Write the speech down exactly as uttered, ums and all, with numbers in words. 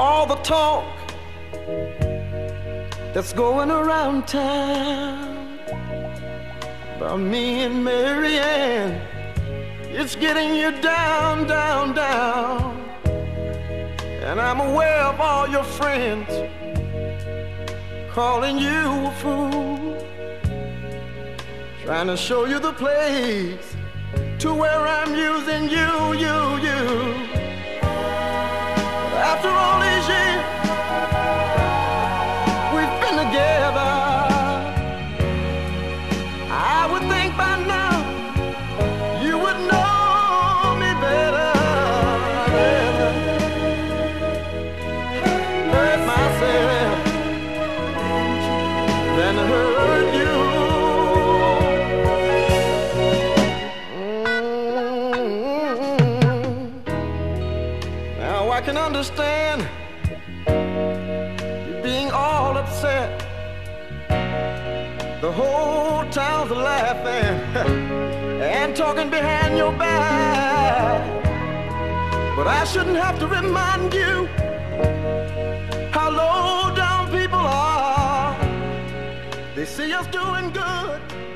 all the talk that's going around town about me and Mary Ann, it's getting you down, down, down. And I'm aware of all your friends calling you a fool, trying to show you the place to where I'm using you, you, you. After all these years we've been together, I would think by now you would know me better. Hurt myself than to hurt you. Mm-hmm. Now I can understand you being all upset. The whole town's laughing and talking behind your back. But I shouldn't have to remind you how low down people are. They see us doing good,